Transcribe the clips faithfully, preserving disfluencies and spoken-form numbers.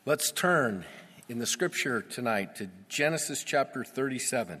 Let's turn in the scripture tonight to Genesis chapter thirty-seven.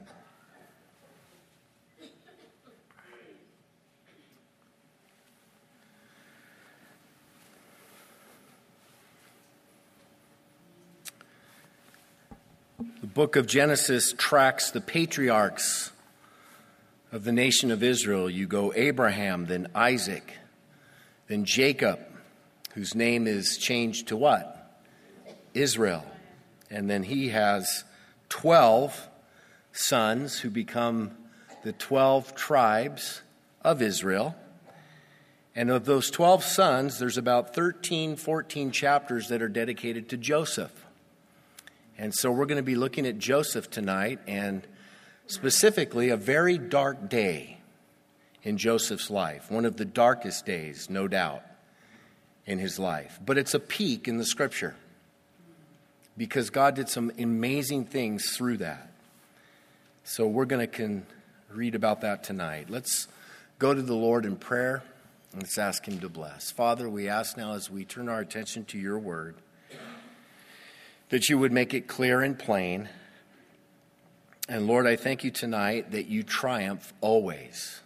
The book of Genesis tracks the patriarchs of the nation of Israel. You go Abraham, then Isaac, then Jacob, whose name is changed to what? Israel. And then he has twelve sons who become the twelve tribes of Israel. And of those twelve sons, there's about thirteen, fourteen chapters that are dedicated to Joseph. And so we're going to be looking at Joseph tonight, and specifically a very dark day in Joseph's life. One of the darkest days, no doubt, in his life. But it's a peak in the scripture, because God did some amazing things through that. So we're going to can read about that tonight. Let's go to the Lord in prayer, and let's ask him to bless. Father, we ask now as we turn our attention to your word, that you would make it clear and plain. And Lord, I thank you tonight that you triumph always.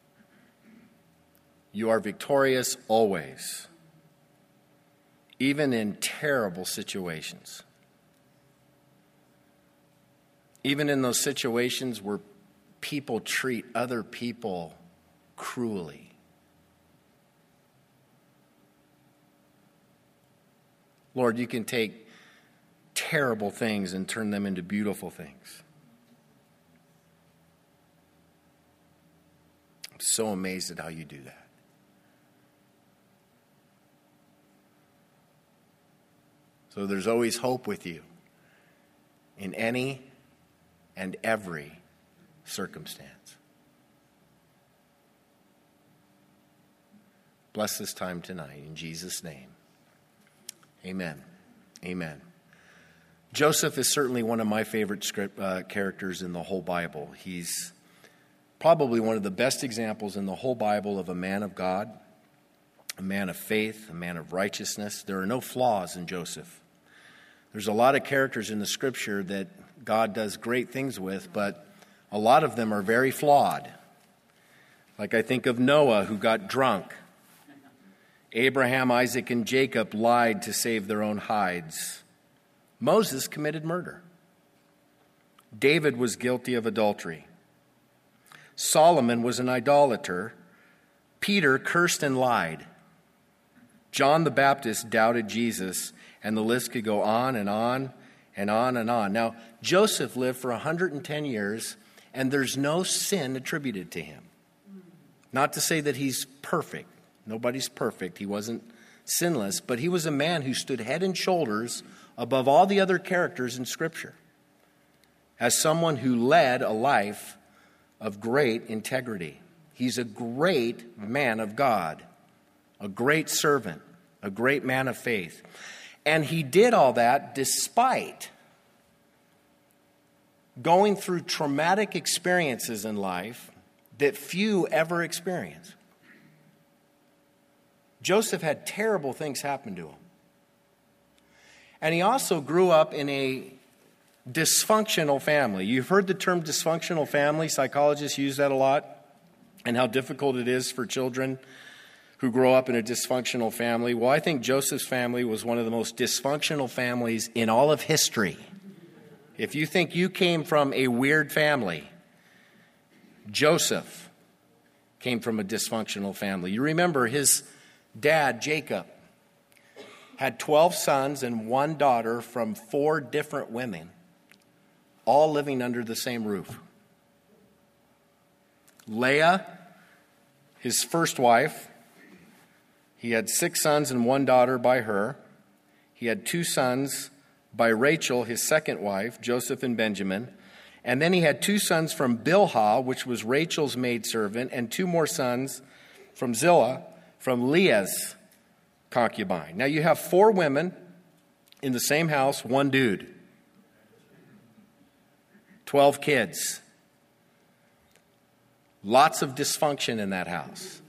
You are victorious always, even in terrible situations. Even in those situations where people treat other people cruelly. Lord, you can take terrible things and turn them into beautiful things. I'm so amazed at how you do that. So there's always hope with you in any and every circumstance. Bless this time tonight in Jesus' name. Amen. Amen. Joseph is certainly one of my favorite script, uh, characters in the whole Bible. He's probably one of the best examples in the whole Bible of a man of God, a man of faith, a man of righteousness. There are no flaws in Joseph. There's a lot of characters in the scripture that God does great things with, but a lot of them are very flawed. Like I think of Noah, who got drunk. Abraham, Isaac, and Jacob lied to save their own hides. Moses committed murder. David was guilty of adultery. Solomon was an idolater. Peter cursed and lied. John the Baptist doubted Jesus, and the list could go on and on and on and on. Now, Joseph lived for one hundred ten years, and there's no sin attributed to him. Not to say that he's perfect. Nobody's perfect. He wasn't sinless, but he was a man who stood head and shoulders above all the other characters in Scripture as someone who led a life of great integrity. He's a great man of God, a great servant, a great man of faith. And he did all that despite going through traumatic experiences in life that few ever experience. Joseph had terrible things happen to him. And he also grew up in a dysfunctional family. You've heard the term dysfunctional family. Psychologists use that a lot, and how difficult it is for children who grow up in a dysfunctional family. Well, I think Joseph's family was one of the most dysfunctional families in all of history. If you think you came from a weird family, Joseph came from a dysfunctional family. You remember his dad, Jacob, had twelve sons and one daughter from four different women, all living under the same roof. Leah, his first wife, he had six sons and one daughter by her. He had two sons by Rachel, his second wife, Joseph and Benjamin. And then he had two sons from Bilhah, which was Rachel's maidservant, and two more sons from Zillah, from Leah's concubine. Now you have four women in the same house, one dude. Twelve kids. Lots of dysfunction in that house.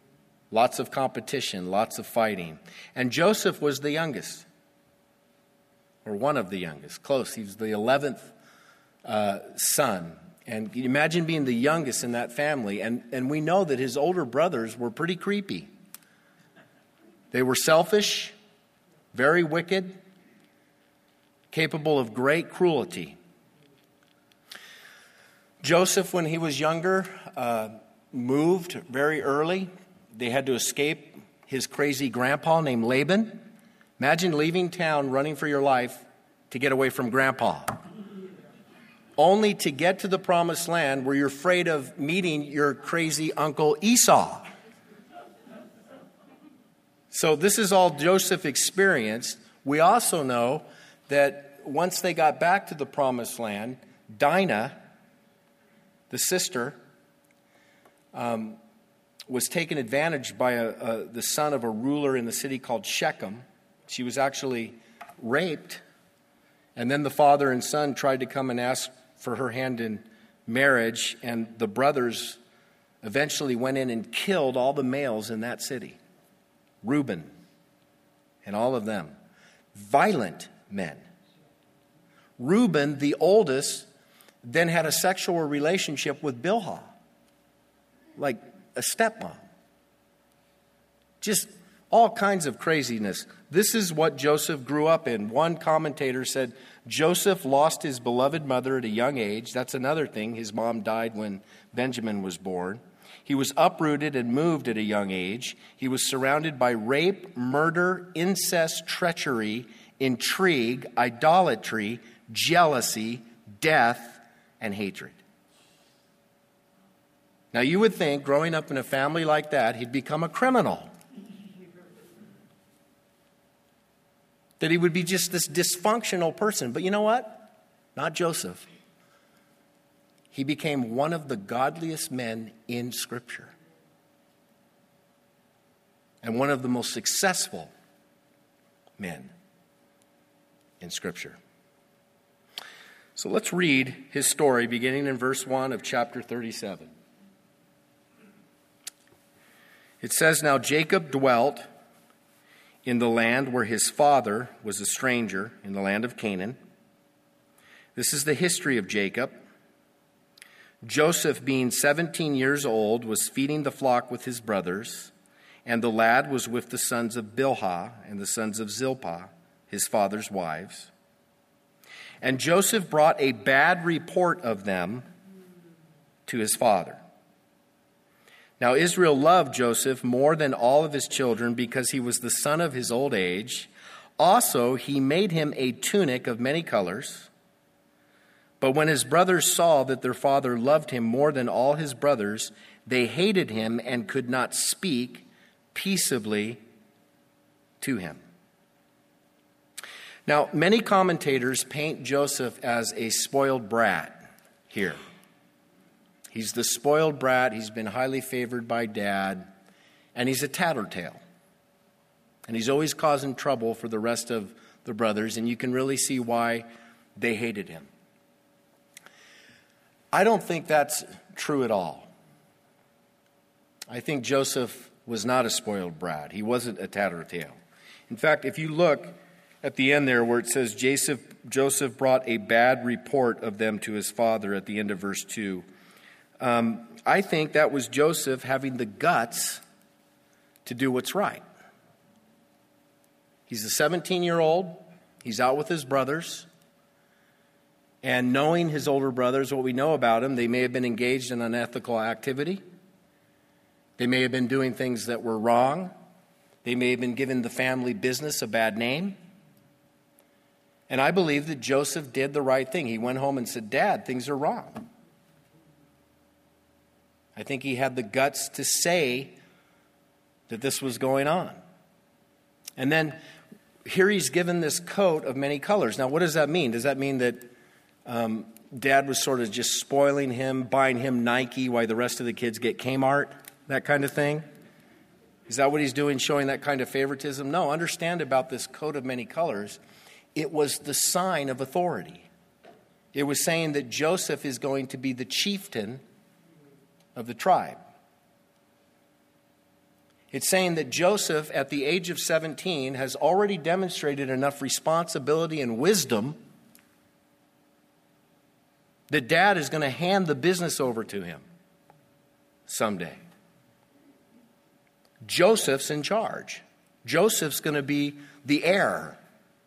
Lots of competition, lots of fighting. And Joseph was the youngest. or one of the youngest. Close. He was the eleventh uh, son. And can you imagine being the youngest in that family? And, and we know that his older brothers were pretty creepy. They were selfish, very wicked, capable of great cruelty. Joseph, when he was younger, uh, moved very early. They had to escape his crazy grandpa named Laban. Imagine leaving town, running for your life to get away from grandpa, only to get to the promised land where you're afraid of meeting your crazy uncle Esau. So this is all Joseph experienced. We also know that once they got back to the promised land, Dinah, the sister, um, was taken advantage by a, a, the son of a ruler in the city called Shechem. She was actually raped. And then the father and son tried to come and ask for her hand in marriage. And the brothers eventually went in and killed all the males in that city. Reuben and all of them. Violent men. Reuben, the oldest, then had a sexual relationship with Bilhah. Like a stepmom. Just all kinds of craziness. This is what Joseph grew up in. One commentator said, Joseph lost his beloved mother at a young age. That's another thing. His mom died when Benjamin was born. He was uprooted and moved at a young age. He was surrounded by rape, murder, incest, treachery, intrigue, idolatry, jealousy, death, and hatred. Now, you would think, growing up in a family like that, he'd become a criminal. That he would be just this dysfunctional person. But you know what? Not Joseph. He became one of the godliest men in Scripture. And one of the most successful men in Scripture. So let's read his story beginning in verse one of chapter thirty-seven. It says, Now Jacob dwelt in the land where his father was a stranger, in the land of Canaan. This is the history of Jacob. Joseph, being seventeen years old, was feeding the flock with his brothers, and the lad was with the sons of Bilhah and the sons of Zilpah, his father's wives. And Joseph brought a bad report of them to his father. Now Israel loved Joseph more than all of his children because he was the son of his old age. Also, he made him a tunic of many colors. But when his brothers saw that their father loved him more than all his brothers, they hated him and could not speak peaceably to him. Now, many commentators paint Joseph as a spoiled brat here. He's the spoiled brat. He's been highly favored by dad. And he's a tattletale. And he's always causing trouble for the rest of the brothers. And you can really see why they hated him. I don't think that's true at all. I think Joseph was not a spoiled brat. He wasn't a tattletale. In fact, if you look at the end there where it says Joseph, Joseph brought a bad report of them to his father at the end of verse two, Um, I think that was Joseph having the guts to do what's right. He's a seventeen-year-old. He's out with his brothers. And knowing his older brothers, what we know about them, they may have been engaged in unethical activity. They may have been doing things that were wrong. They may have been giving the family business a bad name. And I believe that Joseph did the right thing. He went home and said, Dad, things are wrong. I think he had the guts to say that this was going on. And then here he's given this coat of many colors. Now, what does that mean? Does that mean that um, Dad was sort of just spoiling him, buying him Nike while the rest of the kids get Kmart, that kind of thing? Is that what he's doing, showing that kind of favoritism? No, understand about this coat of many colors. It was the sign of authority. It was saying that Joseph is going to be the chieftain of the tribe. It's saying that Joseph, at the age of seventeen, has already demonstrated enough responsibility and wisdom that dad is going to hand the business over to him someday. Joseph's in charge. Joseph's going to be the heir.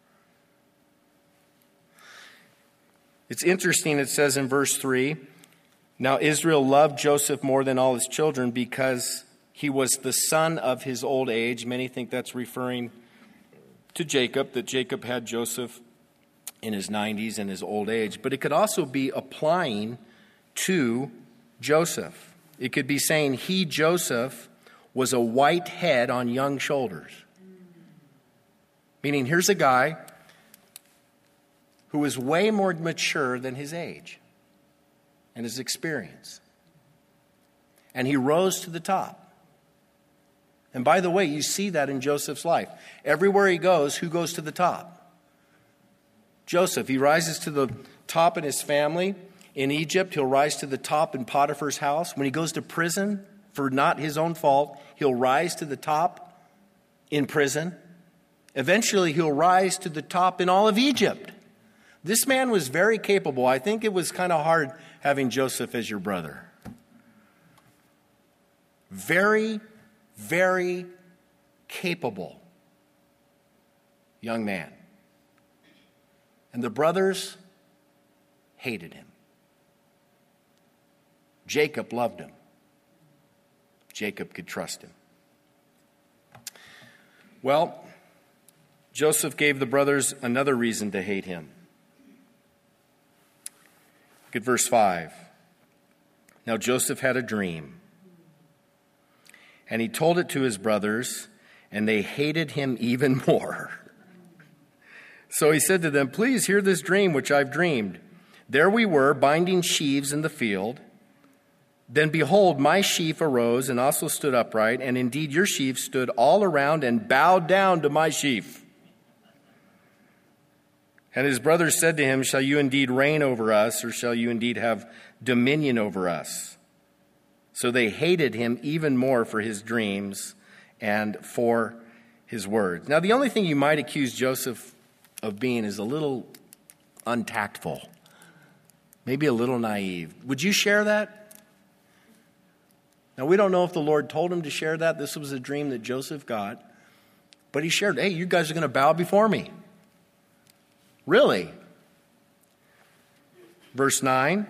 It's interesting, it says in verse three, now Israel loved Joseph more than all his children because he was the son of his old age. Many think that's referring to Jacob, that Jacob had Joseph in his nineties and his old age. But it could also be applying to Joseph. It could be saying he, Joseph, was a white head on young shoulders. Meaning, here's a guy who is way more mature than his age and his experience. And he rose to the top. And by the way, you see that in Joseph's life. Everywhere he goes, who goes to the top? Joseph. He rises to the top in his family. In Egypt, he'll rise to the top in Potiphar's house. When he goes to prison for not his own fault, he'll rise to the top in prison. Eventually, he'll rise to the top in all of Egypt. This man was very capable. I think it was kind of hard having Joseph as your brother. Very, very capable young man. And the brothers hated him. Jacob loved him. Jacob could trust him. Well, Joseph gave the brothers another reason to hate him. Look at verse five. Now Joseph had a dream, and he told it to his brothers, and they hated him even more. So he said to them, please hear this dream which I've dreamed. There we were, binding sheaves in the field. Then behold, my sheaf arose and also stood upright, and indeed your sheaf stood all around and bowed down to my sheaf. And his brothers said to him, shall you indeed reign over us, or shall you indeed have dominion over us? So they hated him even more for his dreams and for his words. Now, the only thing you might accuse Joseph of being is a little untactful, maybe a little naive. Would you share that? Now, we don't know if the Lord told him to share that. This was a dream that Joseph got. But he shared, hey, you guys are going to bow before me. Really? Verse nine.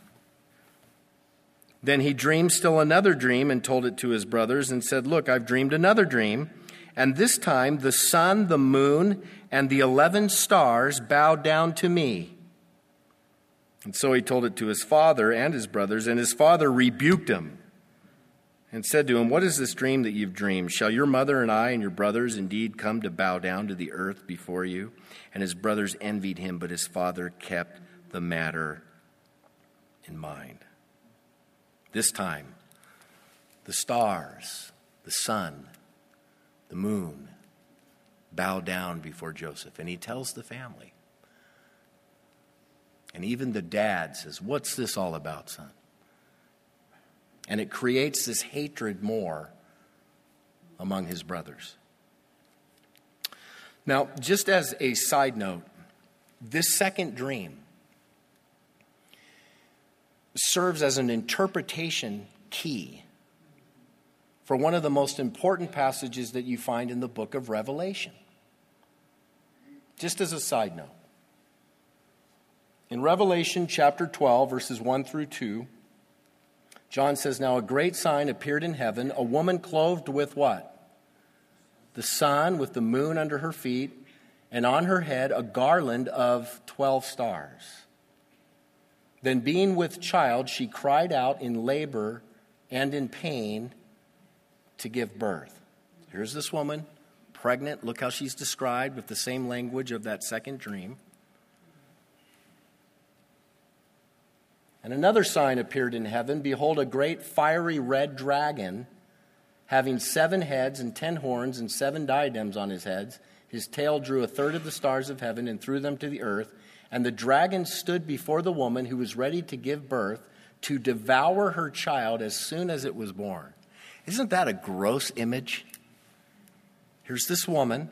Then he dreamed still another dream and told it to his brothers and said, look, I've dreamed another dream. And this time the sun, the moon, and the eleven stars bowed down to me. And so he told it to his father and his brothers, and his father rebuked him and said to him, what is this dream that you've dreamed? Shall your mother and I and your brothers indeed come to bow down to the earth before you? And his brothers envied him, but his father kept the matter in mind. This time, the stars, the sun, the moon bow down before Joseph. And he tells the family. And even the dad says, what's this all about, son? And it creates this hatred more among his brothers. Now, just as a side note, this second dream serves as an interpretation key for one of the most important passages that you find in the book of Revelation. Just as a side note. In Revelation chapter twelve, verses one through two, John says, now a great sign appeared in heaven, a woman clothed with what? The sun, with the moon under her feet, and on her head a garland of twelve stars. Then being with child, she cried out in labor and in pain to give birth. Here's this woman, pregnant. Look how she's described with the same language of that second dream. And another sign appeared in heaven. Behold, a great fiery red dragon, having seven heads and ten horns and seven diadems on his heads. His tail drew a third of the stars of heaven and threw them to the earth. And the dragon stood before the woman who was ready to give birth to devour her child as soon as it was born. Isn't that a gross image? Here's this woman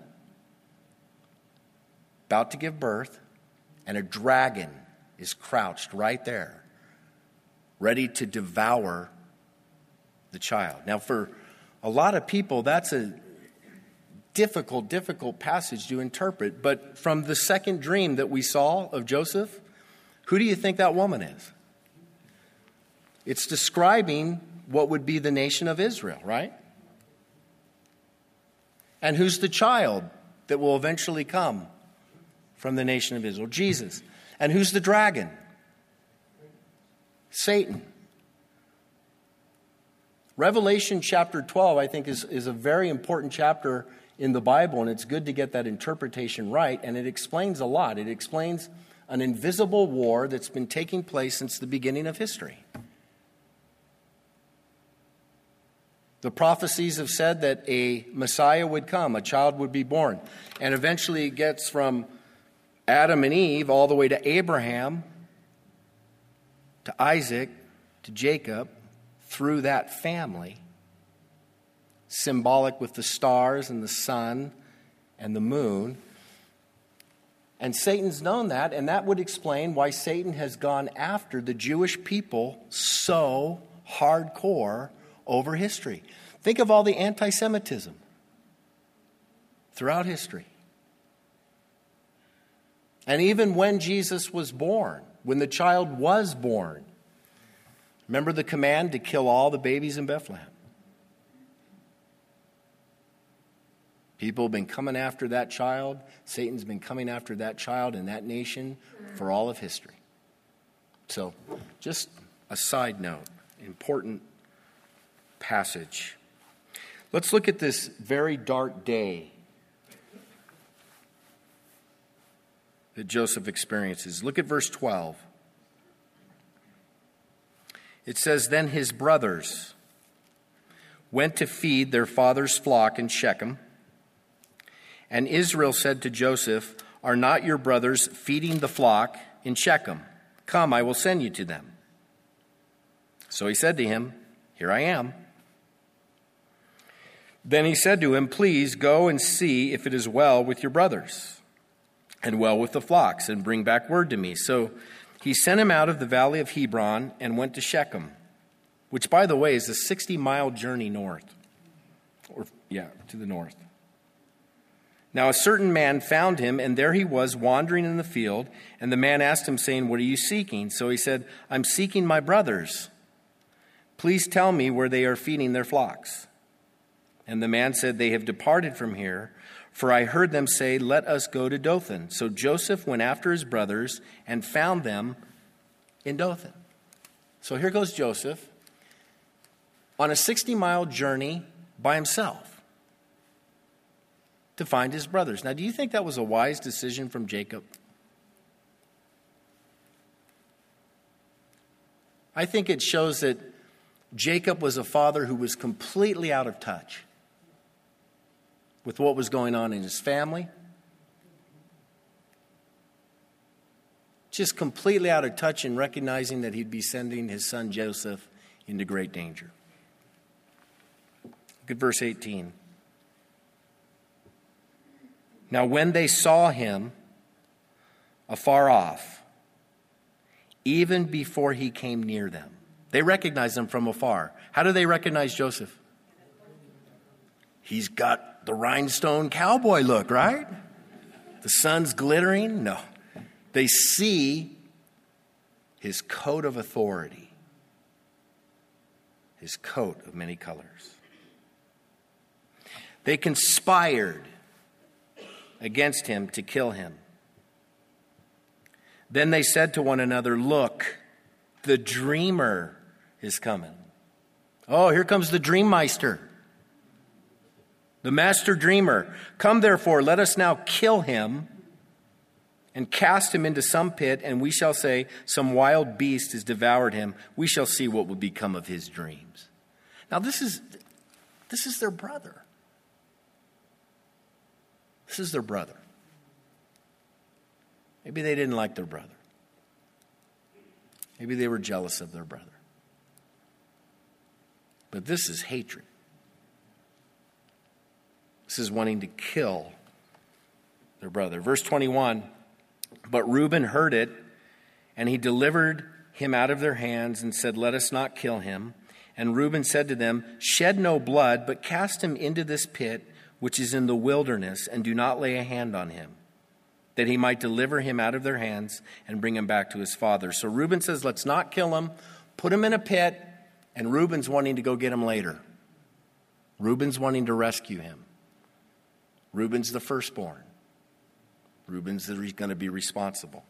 about to give birth, and a dragon is crouched right there, ready to devour the child. Now, for a lot of people, that's a difficult, difficult passage to interpret. But from the second dream that we saw of Joseph, who do you think that woman is? It's describing what would be the nation of Israel, right? And who's the child that will eventually come from the nation of Israel? Jesus. And who's the dragon? Satan. Revelation chapter twelve, I think, is, is a very important chapter in the Bible, and it's good to get that interpretation right, and it explains a lot. It explains an invisible war that's been taking place since the beginning of history. The prophecies have said that a Messiah would come, a child would be born, and eventually it gets from Adam and Eve all the way to Abraham, to Isaac, to Jacob, through that family, symbolic with the stars and the sun and the moon. And Satan's known that, and that would explain why Satan has gone after the Jewish people so hardcore over history. Think of all the anti-Semitism throughout history. And even when Jesus was born, when the child was born, remember the command to kill all the babies in Bethlehem? People have been coming after that child. Satan's been coming after that child and that nation for all of history. So, just a side note, important passage. Let's look at this very dark day that Joseph experiences. Look at verse twelve. It says, "Then his brothers went to feed their father's flock in Shechem. And Israel said to Joseph, 'Are not your brothers feeding the flock in Shechem? Come, I will send you to them.' So he said to him, 'Here I am.' Then he said to him, 'Please go and see if it is well with your brothers and well with the flocks, and bring back word to me.' So he sent him out of the valley of Hebron and went to Shechem, which, by the way, is a sixty-mile journey north. Or, yeah, to the north. Now a certain man found him, and there he was wandering in the field. And the man asked him, saying, 'What are you seeking?' So he said, 'I'm seeking my brothers. Please tell me where they are feeding their flocks.' And the man said, 'They have departed from here, for I heard them say, "Let us go to Dothan." So Joseph went after his brothers and found them in Dothan.'" So here goes Joseph on a sixty-mile journey by himself to find his brothers. Now, do you think that was a wise decision from Jacob? I think it shows that Jacob was a father who was completely out of touch with what was going on in his family. Just completely out of touch in recognizing that he'd be sending his son Joseph into great danger. Look at verse eighteen. "Now when they saw him afar off, even before he came near them," they recognized him from afar. How do they recognize Joseph? He's got the rhinestone cowboy look, right? The sun's glittering. No. They see his coat of authority, his coat of many colors. They conspired against him to kill him. Then they said to one another, "Look, the dreamer is coming." Oh, here comes the dreammeister, the master dreamer. "Come, therefore, let us now kill him and cast him into some pit, and we shall say, 'Some wild beast has devoured him.' We shall see what will become of his dreams." Now, this is this is their brother. This is their brother. Maybe they didn't like their brother. Maybe they were jealous of their brother. But this is hatred. This is wanting to kill their brother. Verse twenty-one, but Reuben heard it, and he delivered him out of their hands and said, let us not kill him. And Reuben said to them, shed no blood, but cast him into this pit which is in the wilderness, and do not lay a hand on him, that he might deliver him out of their hands and bring him back to his father. So Reuben says, let's not kill him, put him in a pit, and Reuben's wanting to go get him later. Reuben's wanting to rescue him. Reuben's the firstborn. Reuben's going to be responsible.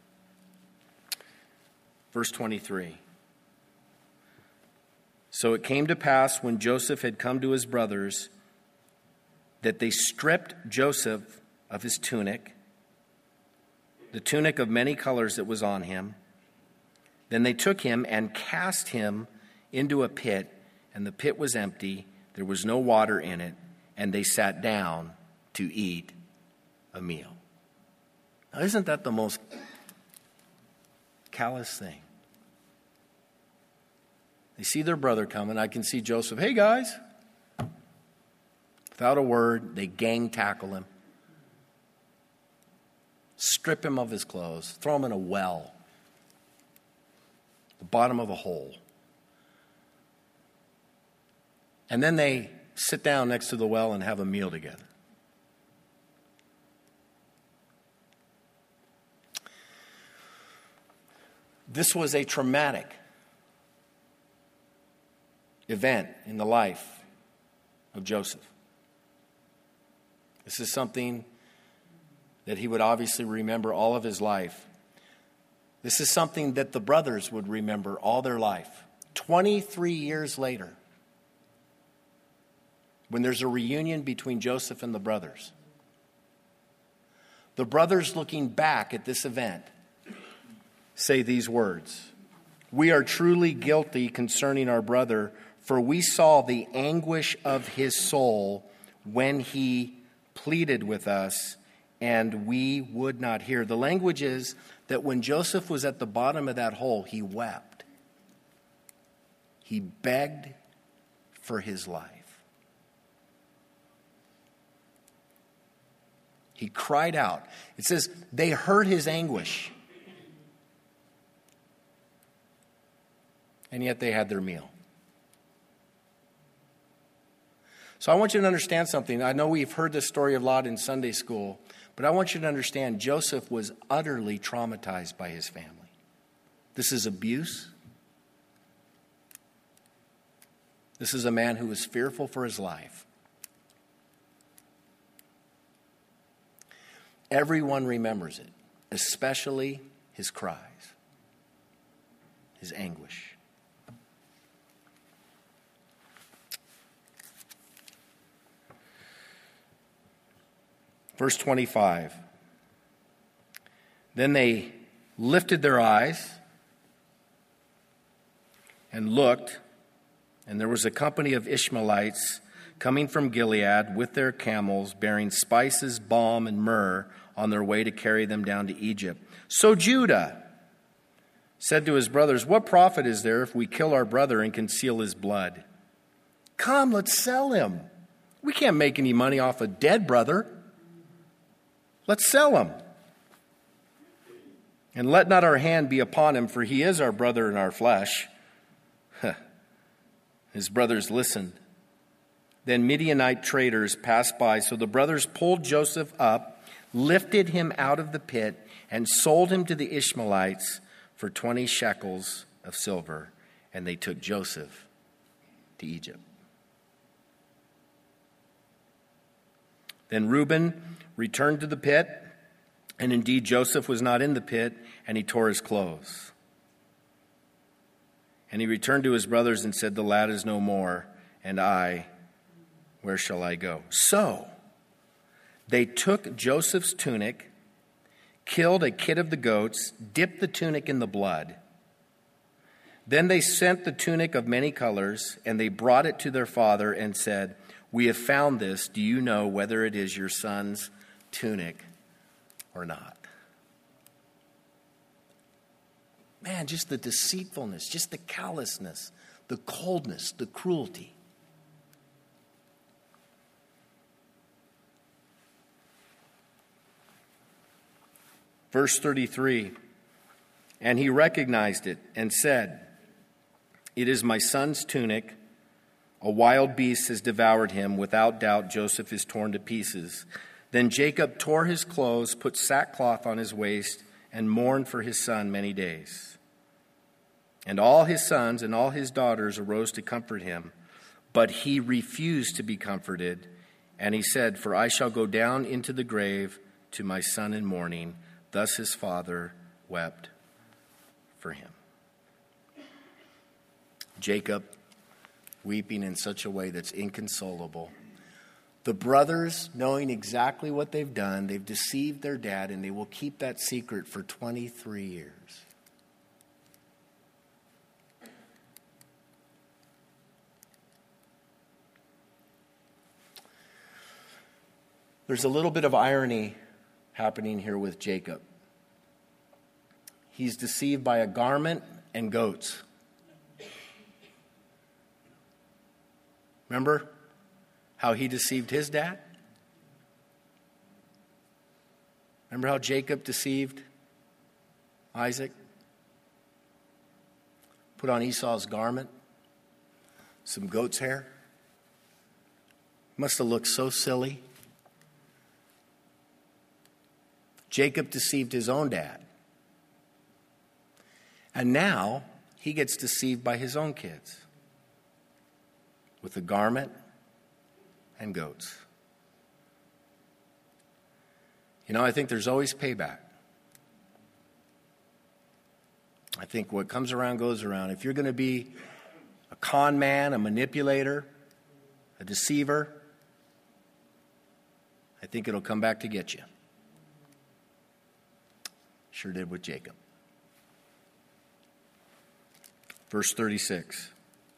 Verse twenty-three. So it came to pass when Joseph had come to his brothers that they stripped Joseph of his tunic, the tunic of many colors that was on him. Then they took him and cast him into a pit, and the pit was empty. There was no water in it, and they sat down to eat a meal. Now, isn't that the most callous thing? They see their brother coming. I can see Joseph, hey guys. Without a word, they gang tackle him, strip him of his clothes, throw him in a well, the bottom of a hole. And then they sit down next to the well and have a meal together. This was a traumatic event in the life of Joseph. This is something that he would obviously remember all of his life. This is something that the brothers would remember all their life. twenty-three years later, when there's a reunion between Joseph and the brothers, the brothers looking back at this event say these words, we are truly guilty concerning our brother, for we saw the anguish of his soul when he pleaded with us, and we would not hear. The language is that when Joseph was at the bottom of that hole, he wept. He begged for his life. He cried out. It says they heard his anguish. And yet they had their meal. So I want you to understand something. I know we've heard this story a lot in Sunday school, but I want you to understand Joseph was utterly traumatized by his family. This is abuse. This is a man who was fearful for his life. Everyone remembers it, especially his cries, his anguish. Verse twenty-five. Then they lifted their eyes and looked, and there was a company of Ishmaelites coming from Gilead with their camels, bearing spices, balm, and myrrh on their way to carry them down to Egypt. So Judah said to his brothers, what profit is there if we kill our brother and conceal his blood? Come, let's sell him. We can't make any money off a dead brother. Let's sell him. And let not our hand be upon him, for he is our brother in our flesh. His brothers listened. Then Midianite traders passed by. So the brothers pulled Joseph up, lifted him out of the pit, and sold him to the Ishmaelites for twenty shekels of silver. And they took Joseph to Egypt. Then Reuben returned to the pit, and indeed Joseph was not in the pit, and he tore his clothes. And he returned to his brothers and said, the lad is no more, and I, where shall I go? So they took Joseph's tunic, killed a kid of the goats, dipped the tunic in the blood. Then they sent the tunic of many colors, and they brought it to their father and said, we have found this. Do you know whether it is your son's tunic or not? Man, just the deceitfulness, just the callousness, the coldness, the cruelty. Verse thirty-three, and he recognized it and said, "It is my son's tunic. A wild beast has devoured him. Without doubt, Joseph is torn to pieces." Then Jacob tore his clothes, put sackcloth on his waist, and mourned for his son many days. And all his sons and all his daughters arose to comfort him, but he refused to be comforted. And he said, "For I shall go down into the grave to my son in mourning." Thus his father wept for him. Jacob weeping in such a way that's inconsolable. The brothers knowing exactly what they've done. They've deceived their dad, and they will keep that secret for twenty-three years. There's a little bit of irony happening here with Jacob. He's deceived by a garment and goats. Remember how he deceived his dad? Remember how Jacob deceived Isaac? Put on Esau's garment, some goat's hair. Must have looked so silly. Jacob deceived his own dad. And now he gets deceived by his own kids with a garment and goats. You know, I think there's always payback. I think what comes around goes around. If you're going to be a con man, a manipulator, a deceiver, I think it'll come back to get you. Sure did with Jacob. Verse thirty-six.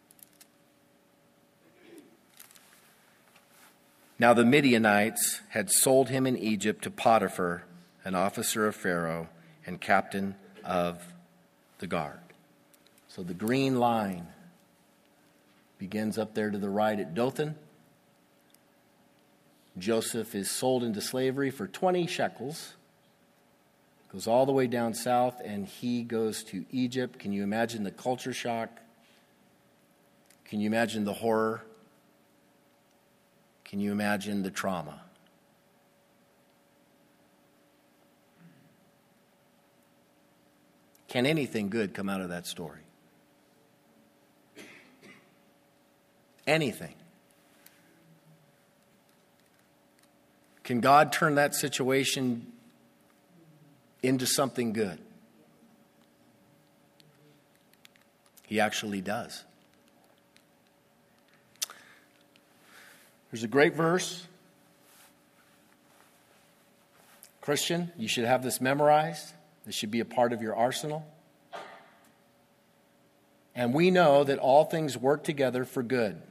Now the Midianites had sold him in Egypt to Potiphar, an officer of Pharaoh and captain of the guard. So the green line begins up there to the right at Dothan. Joseph is sold into slavery for twenty shekels. Goes all the way down south, and he goes to Egypt. Can you imagine the culture shock? Can you imagine the horror? Can you imagine the trauma? Can anything good come out of that story? Anything. Can God turn that situation into something good? He actually does. There's a great verse. Christian, you should have this memorized. This should be a part of your arsenal. And we know that all things work together for good.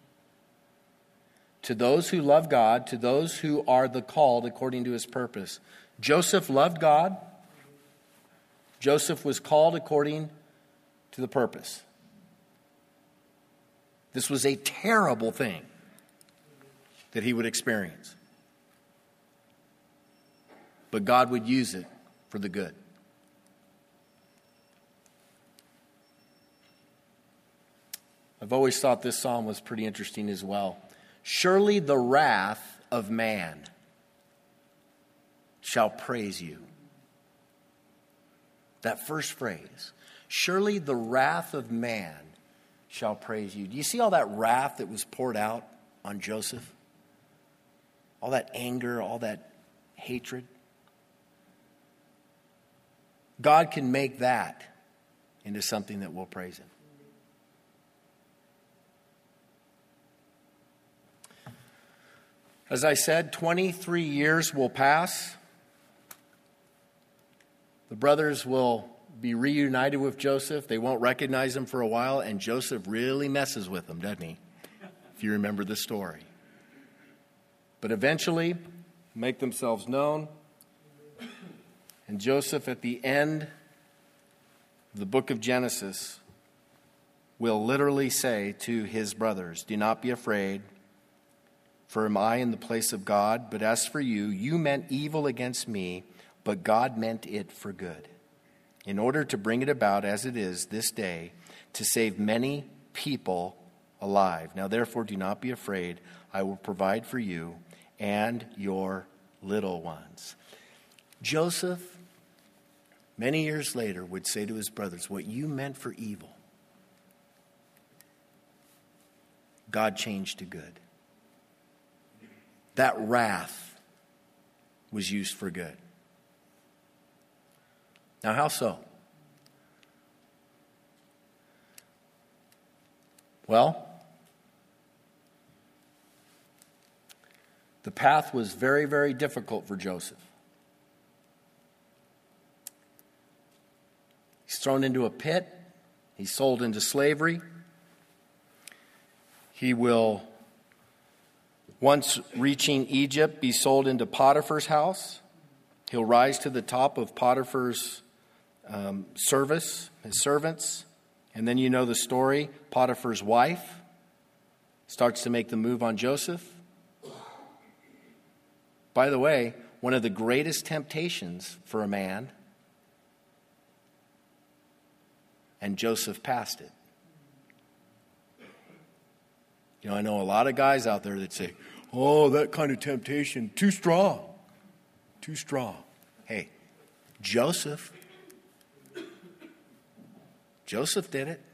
To those who love God, to those who are the called according to his purpose. Joseph loved God. Joseph was called according to the purpose. This was a terrible thing that he would experience. But God would use it for the good. I've always thought this psalm was pretty interesting as well. Surely the wrath of man shall praise you. That first phrase, surely the wrath of man shall praise you. Do you see all that wrath that was poured out on Joseph? All that anger, all that hatred. God can make that into something that will praise him. As I said, twenty-three years will pass. The brothers will be reunited with Joseph. They won't recognize him for a while, and Joseph really messes with them, doesn't he? If you remember the story. But eventually, make themselves known. And Joseph, at the end of the book of Genesis, will literally say to his brothers, "Do not be afraid, for am I in the place of God? But as for you, you meant evil against me, but God meant it for good, in order to bring it about as it is this day, to save many people alive. Now therefore do not be afraid. I will provide for you and your little ones. Joseph, many years later, would say to his brothers, what you meant for evil, God changed to good. That wrath was used for good. Now, how so? Well, the path was very, very difficult for Joseph. He's thrown into a pit. He's sold into slavery. He will, once reaching Egypt, be sold into Potiphar's house. He'll rise to the top of Potiphar's um, service, his servants. And then you know the story. Potiphar's wife starts to make the move on Joseph. By the way, one of the greatest temptations for a man, and Joseph passed it. You know, I know a lot of guys out there that say, oh, that kind of temptation, too strong, too strong. Hey, Joseph, Joseph did it.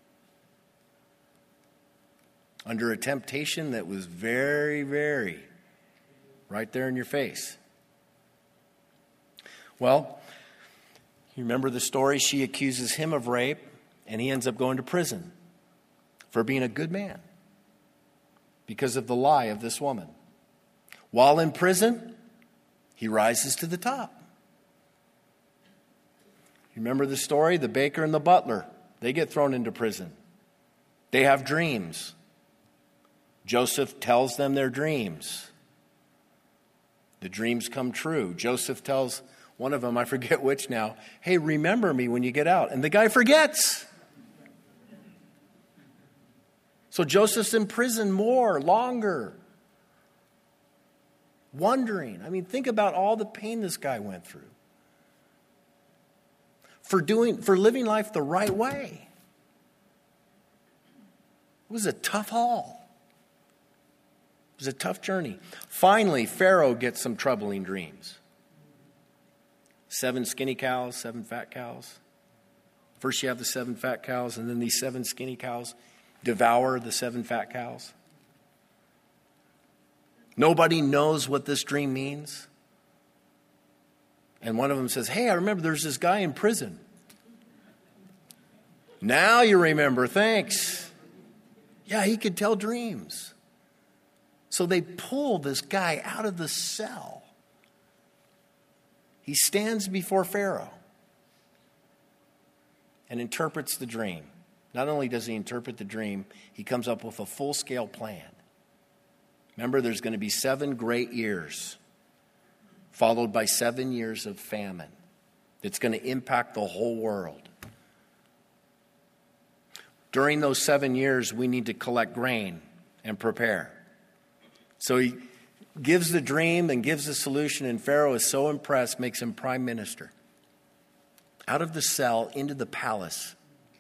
Under a temptation that was very, very right there in your face. Well, you remember the story? She accuses him of rape, and he ends up going to prison for being a good man because of the lie of this woman. While in prison, he rises to the top. You remember the story? The baker and the butler, they get thrown into prison. They have dreams. Joseph tells them their dreams. The dreams come true. Joseph tells one of them, I forget which now, hey, remember me when you get out. And the guy forgets. So Joseph's in prison more, longer. Wondering. I mean, think about all the pain this guy went through. For doing, for living life the right way. It was a tough haul. It was a tough journey. Finally, Pharaoh gets some troubling dreams. Seven skinny cows, seven fat cows. First you have the seven fat cows, and then these seven skinny cows devour the seven fat cows. Nobody knows what this dream means. And one of them says, hey, I remember there's this guy in prison. Now you remember, thanks. Yeah, he could tell dreams. So they pull this guy out of the cell. He stands before Pharaoh and interprets the dream. Not only does he interpret the dream, he comes up with a full-scale plan. Remember, there's going to be seven great years, followed by seven years of famine that's going to impact the whole world. During those seven years, we need to collect grain and prepare. So he gives the dream and gives the solution, and Pharaoh is so impressed, makes him prime minister. Out of the cell into the palace.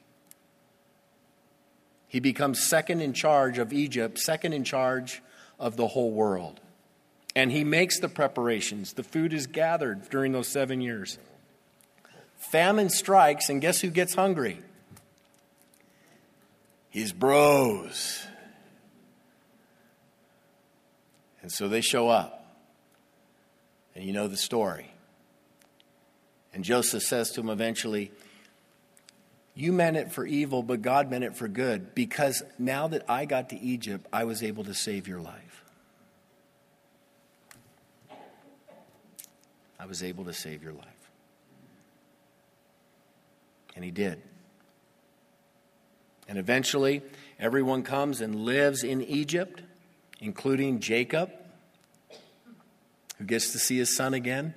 He becomes second in charge of Egypt, second in charge of the whole world. And he makes the preparations. The food is gathered during those seven years. Famine strikes, and guess who gets hungry? His bros. And so they show up. And you know the story. And Joseph says to him eventually, you meant it for evil, but God meant it for good, because now that I got to Egypt, I was able to save your life. I was able to save your life. And he did. And eventually, everyone comes and lives in Egypt, including Jacob, who gets to see his son again.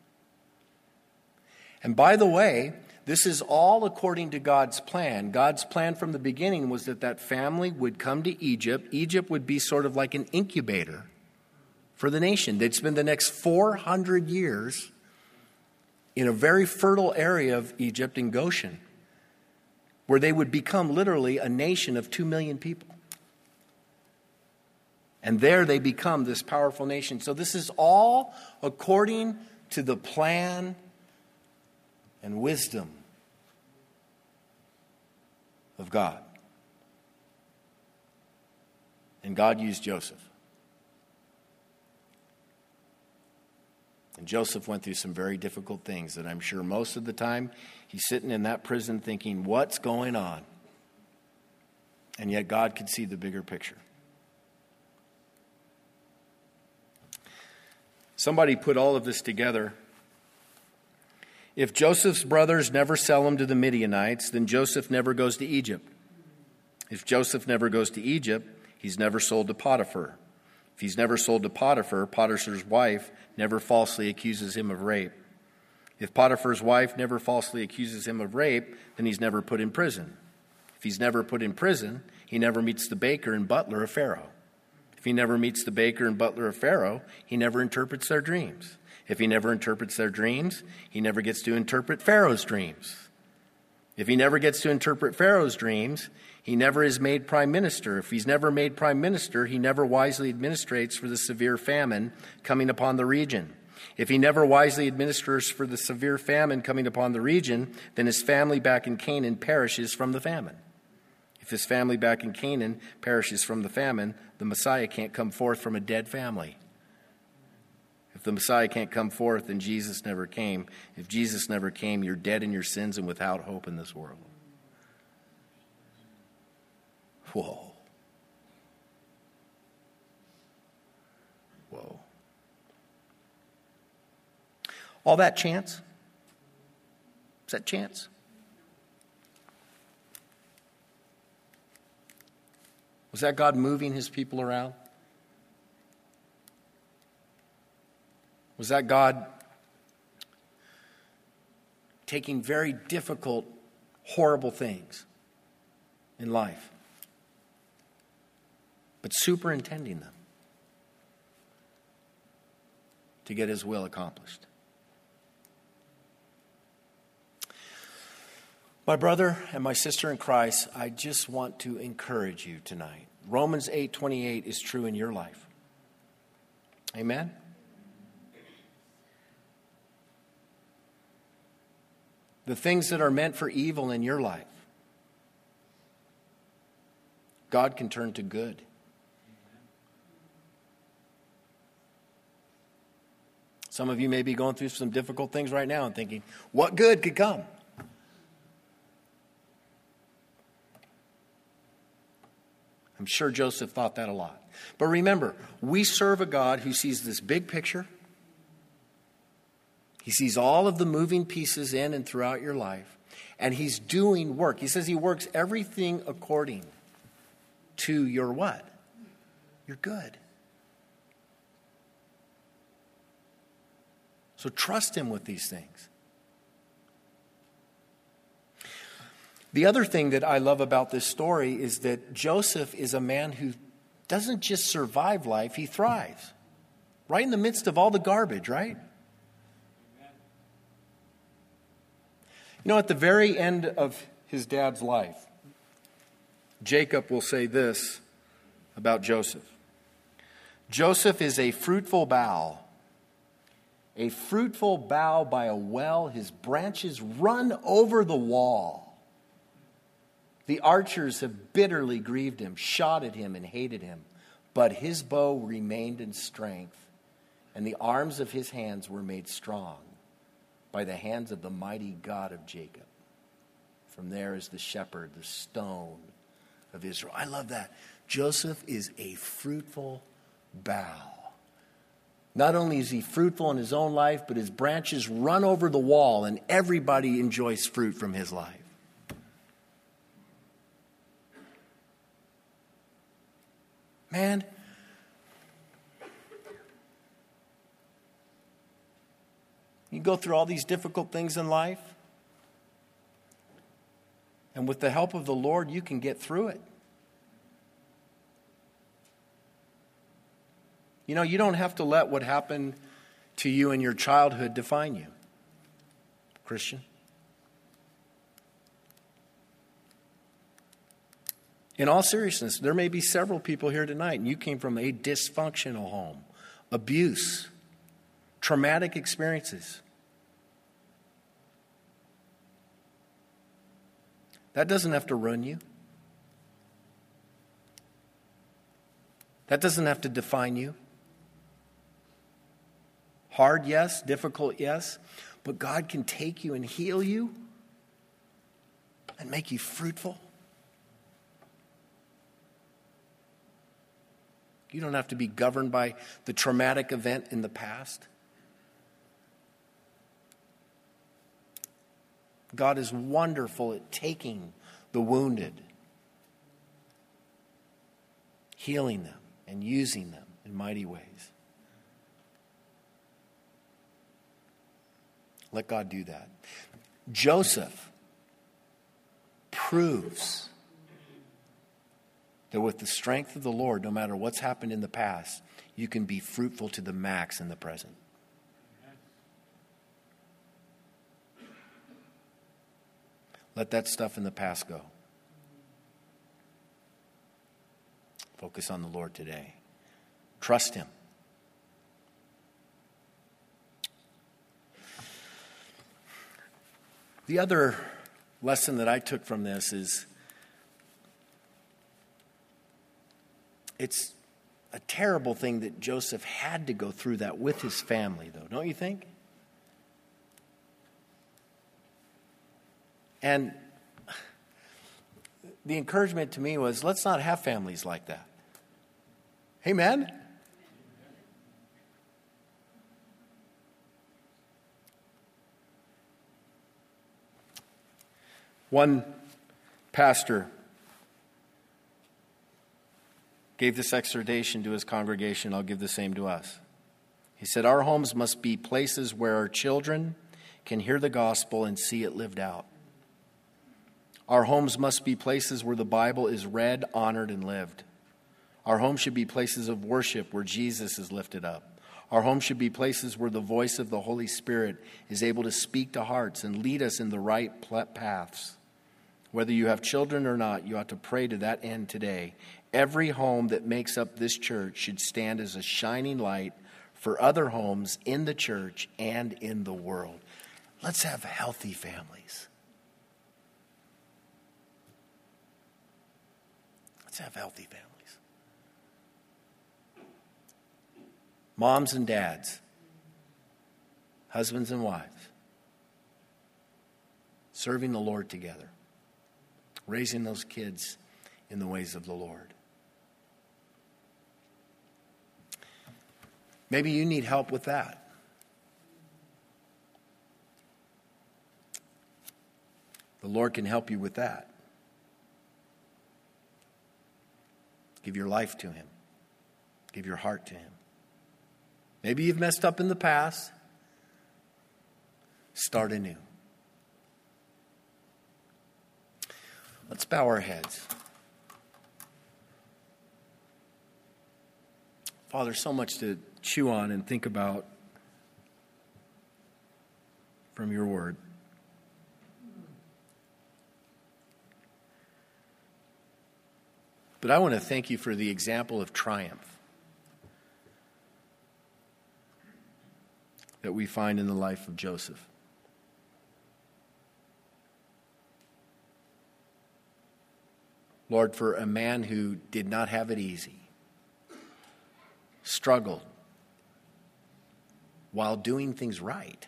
And by the way, this is all according to God's plan. God's plan from the beginning was that that family would come to Egypt. Egypt would be sort of like an incubator for the nation. They'd spend the next four hundred years in a very fertile area of Egypt in Goshen, where they would become literally a nation of two million people. And there they become this powerful nation. So this is all according to the plan and wisdom of God. And God used Joseph. And Joseph went through some very difficult things that I'm sure most of the time he's sitting in that prison thinking, what's going on? And yet God could see the bigger picture. Somebody put all of this together. If Joseph's brothers never sell him to the Midianites, then Joseph never goes to Egypt. If Joseph never goes to Egypt, he's never sold to Potiphar. If he's never sold to Potiphar, Potiphar's wife never falsely accuses him of rape. If Potiphar's wife never falsely accuses him of rape, then he's never put in prison. If he's never put in prison, he never meets the baker and butler of Pharaoh. If he never meets the baker and butler of Pharaoh, he never interprets their dreams. If he never interprets their dreams, he never gets to interpret Pharaoh's dreams. If he never gets to interpret Pharaoh's dreams, he never is made prime minister. If he's never made prime minister, he never wisely administrates for the severe famine coming upon the region. If he never wisely administers for the severe famine coming upon the region, then his family back in Canaan perishes from the famine. If his family back in Canaan perishes from the famine, the Messiah can't come forth from a dead family. If the Messiah can't come forth, then Jesus never came. If Jesus never came, you're dead in your sins and without hope in this world. Whoa. Whoa. All that chance? Is that chance? Was that God moving his people around? Was that God taking very difficult, horrible things in life, but superintending them to get his will accomplished? My brother and my sister in Christ, I just want to encourage you tonight. Romans eight twenty-eight is true in your life. Amen? The things that are meant for evil in your life, God can turn to good. Some of you may be going through some difficult things right now and thinking, what good could come? I'm sure Joseph thought that a lot. But remember, we serve a God who sees this big picture. He sees all of the moving pieces in and throughout your life. And he's doing work. He says he works everything according to your what? Your good. So trust him with these things. The other thing that I love about this story is that Joseph is a man who doesn't just survive life, he thrives. Right in the midst of all the garbage, right? You know, at the very end of his dad's life, Jacob will say this about Joseph. Joseph is a fruitful bough, a fruitful bough by a well. His branches run over the wall. The archers have bitterly grieved him, shot at him, and hated him. But his bow remained in strength, and the arms of his hands were made strong by the hands of the mighty God of Jacob. From there is the shepherd, the stone of Israel. I love that. Joseph is a fruitful bough. Not only is he fruitful in his own life, but his branches run over the wall, and everybody enjoys fruit from his life. Man, you go through all these difficult things in life, and with the help of the Lord, you can get through it. You know, you don't have to let what happened to you in your childhood define you. Christian? In all seriousness, there may be several people here tonight, and you came from a dysfunctional home, abuse, traumatic experiences. That doesn't have to run you. That doesn't have to define you. Hard, yes. Difficult, yes. But God can take you and heal you and make you fruitful. You don't have to be governed by the traumatic event in the past. God is wonderful at taking the wounded, healing them, and using them in mighty ways. Let God do that. Joseph proves that with the strength of the Lord, no matter what's happened in the past, you can be fruitful to the max in the present. Let that stuff in the past go. Focus on the Lord today. Trust Him. The other lesson that I took from this is it's a terrible thing that Joseph had to go through that with his family, though, don't you think? And the encouragement to me was, let's not have families like that. Amen? One pastor gave this exhortation to his congregation. I'll give the same to us. He said, our homes must be places where our children can hear the gospel and see it lived out. Our homes must be places where the Bible is read, honored, and lived. Our homes should be places of worship where Jesus is lifted up. Our homes should be places where the voice of the Holy Spirit is able to speak to hearts and lead us in the right paths. Whether you have children or not, you ought to pray to that end today. Every home that makes up this church should stand as a shining light for other homes in the church and in the world. Let's have healthy families. Let's have healthy families. Moms and dads, husbands and wives, serving the Lord together, raising those kids in the ways of the Lord. Maybe you need help with that. The Lord can help you with that. Give your life to Him. Give your heart to Him. Maybe you've messed up in the past. Start anew. Let's bow our heads. Father, so much to chew on and think about from your word. But I want to thank you for the example of triumph that we find in the life of Joseph. Lord, for a man who did not have it easy, struggled while doing things right,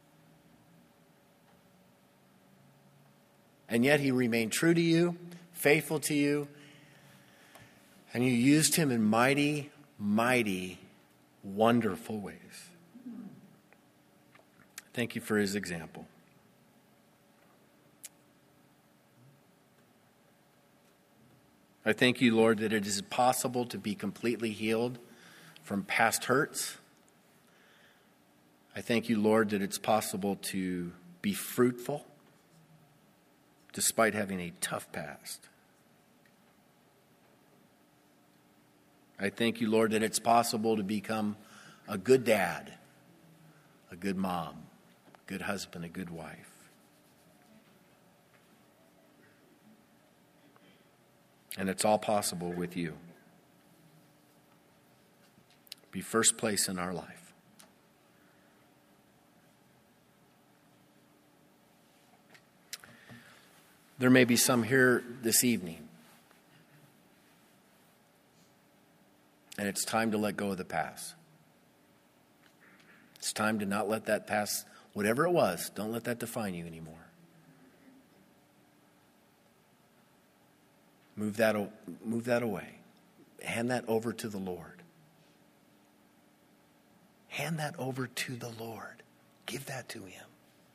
and yet he remained true to you, faithful to you, and you used him in mighty, mighty, wonderful ways. Thank you for his example. I thank you, Lord, that it is possible to be completely healed from past hurts. I thank you, Lord, that it's possible to be fruitful despite having a tough past. I thank you, Lord, that it's possible to become a good dad, a good mom, good husband, a good wife. And it's all possible with you. Be first place in our life. There may be some here this evening, and it's time to let go of the past. It's time to not let that past, whatever it was, don't let that define you anymore. Move that, move that away. Hand that over to the Lord. Hand that over to the Lord. Give that to Him.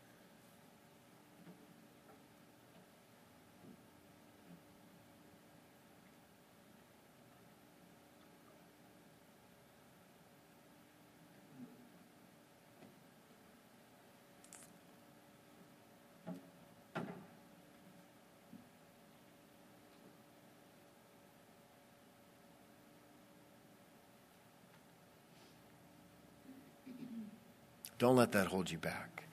Don't let that hold you back.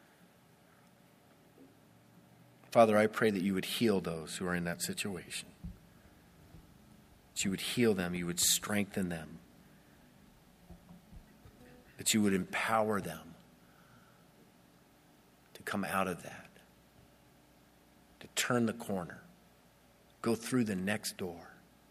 Father, I pray that you would heal those who are in that situation. That you would heal them, you would strengthen them. That you would empower them to come out of that. To turn the corner. Go through the next door.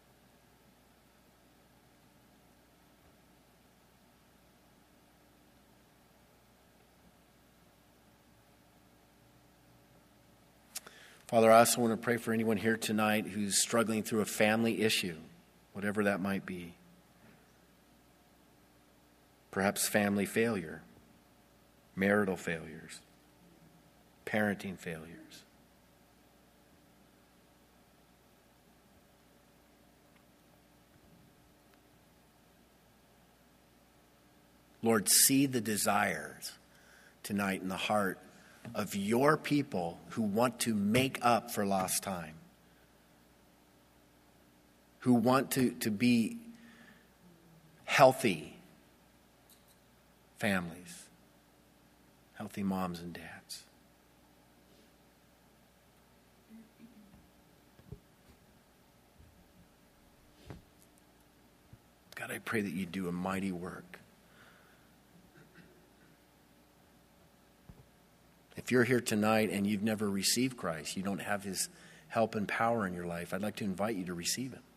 Father, I also want to pray for anyone here tonight who's struggling through a family issue, whatever that might be. Perhaps family failure, marital failures, parenting failures. Lord, see the desires tonight in the heart of your people who want to make up for lost time, who want to, to be healthy families, healthy moms and dads. God, I pray that you do a mighty work. If you're here tonight and you've never received Christ, you don't have His help and power in your life, I'd like to invite you to receive Him.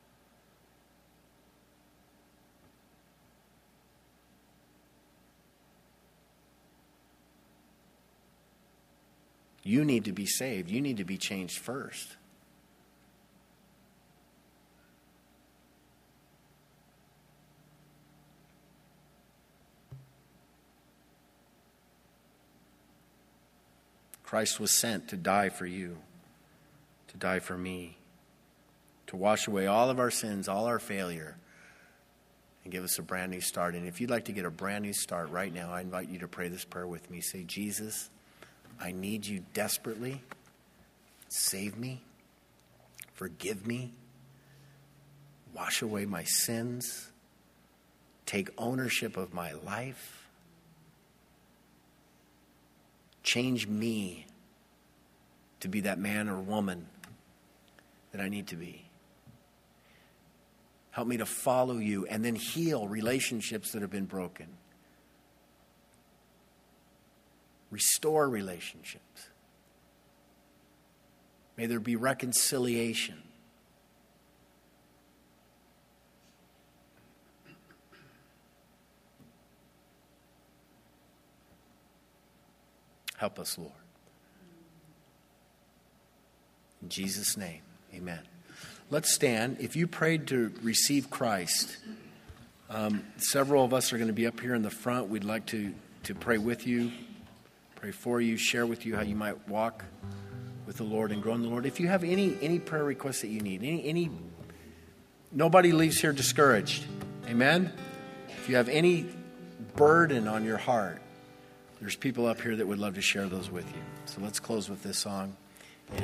You need to be saved. You need to be changed first. Christ was sent to die for you, to die for me, to wash away all of our sins, all our failure, and give us a brand new start. And if you'd like to get a brand new start right now, I invite you to pray this prayer with me. Say, Jesus, I need you desperately. Save me. Forgive me. Wash away my sins. Take ownership of my life. Change me to be that man or woman that I need to be. Help me to follow you and then heal relationships that have been broken. Restore relationships. May there be reconciliation. Help us, Lord. In Jesus' name, amen. Let's stand. If you prayed to receive Christ, um, several of us are going to be up here in the front. We'd like to, to pray with you, pray for you, share with you how you might walk with the Lord and grow in the Lord. If you have any any prayer requests that you need, any any nobody leaves here discouraged. Amen? If you have any burden on your heart, there's people up here that would love to share those with you. So let's close with this song.